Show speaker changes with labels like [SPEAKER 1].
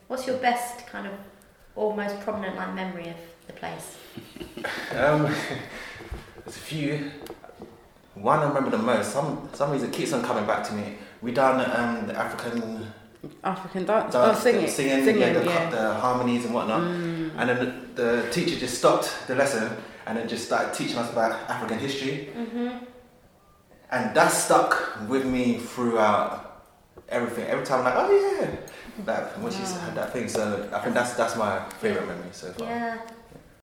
[SPEAKER 1] What's your best kind of, or most prominent like memory of the place?
[SPEAKER 2] There's a few. One I remember the most. Some reason it keeps on coming back to me. We done the African
[SPEAKER 3] dance, singing,
[SPEAKER 2] the harmonies and whatnot. And then the teacher just stopped the lesson and then just started teaching us about African history. And that stuck with me throughout everything. Every time I'm like, oh yeah, that when she had that thing. So I think that's my favourite memory so far.
[SPEAKER 1] Yeah.